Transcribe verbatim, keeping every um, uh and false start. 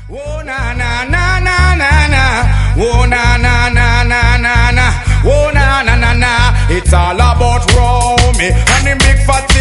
Oh na na na na na na. Oh na na na na na na. Oh na na na na. It's all about Romy and the big fat